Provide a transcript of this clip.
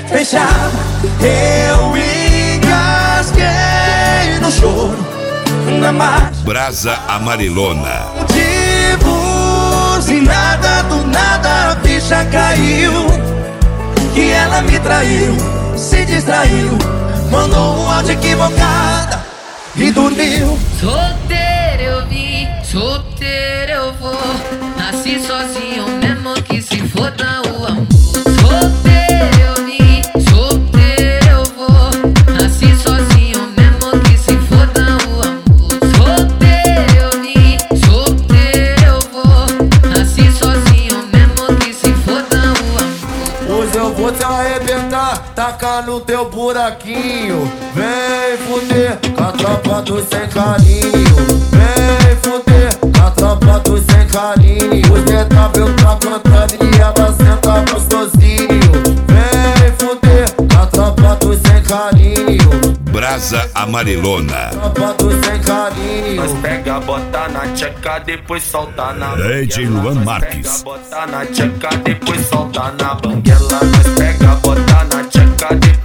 fechava, eu engasguei no choro, na marcha. Brasa Amarelona. De buzinada, do nada a ficha caiu, que ela me traiu, se distraiu, mandou um áudio equivocado e dormiu. Solteiro eu vim, solteiro eu vou, nasci sozinho mesmo que se foda o amor. Solteiro eu vim, solteiro eu vou, nasci sozinho mesmo que se foda o amor. Solteiro eu vim, solteiro eu vou, nasci sozinho mesmo que se foda o amor. Hoje eu vou te arrebentar, tacar no teu buraquinho. Vem fuder com a tropa do sem carinho. Vem fuder com a tropa do sem carinho. O DW tá cantando e ela senta gostosinho. Vem fuder com a tropa do sem carinho. Brasa Amarelona. Tropa do sem carinho. Nós pega, bota na tcheca, depois solta na DJ Luan Marques. Nós pega, bota na tcheca, depois solta na banguela. Nós pega, bota na tcheca, depois